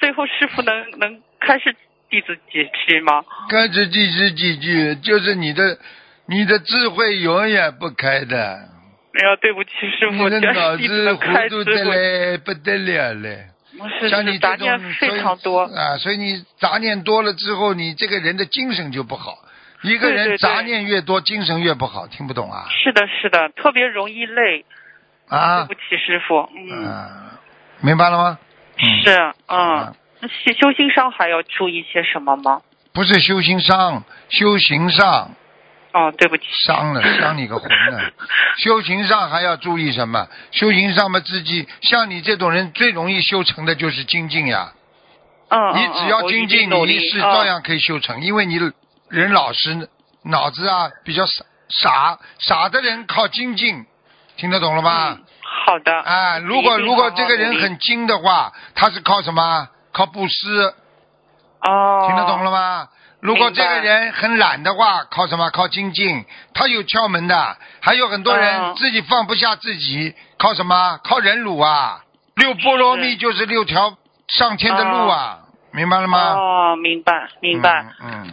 最后师傅能开示弟子几句吗？ 开始第十几句，就是你的智慧永远不开的。 没有，对不起师傅， 你的脑子糊涂的嘞，不得了嘞。像你这种杂念非常多啊，所以你杂念多了之后，你这个人的精神就不好。一个人杂念越多，精神越不好，听不懂啊？ 是的，是的，特别容易累。 啊， 对不起师傅。 明白了吗？ 是，那修心上还要注意些什么吗？ 不是修心上，修行上。 哦，对不起。 伤你个魂了！修行上还要注意什么？修行上嘛，自己像你这种人最容易修成的就是精进呀。你只要精进，你一世照样可以修成，因为你人老实，脑子啊比较傻的人靠精进，听得懂了吗？ 好的。 啊，如果这个人很精的话，他是靠什么？靠布施。 哦。 听得懂了吗？如果这个人很懒的话，靠什么？靠精进，他有窍门的。还有很多人自己放不下自己，靠什么？靠忍辱啊！六波罗蜜就是6条上天的路啊，明白了吗？ 哦，明白。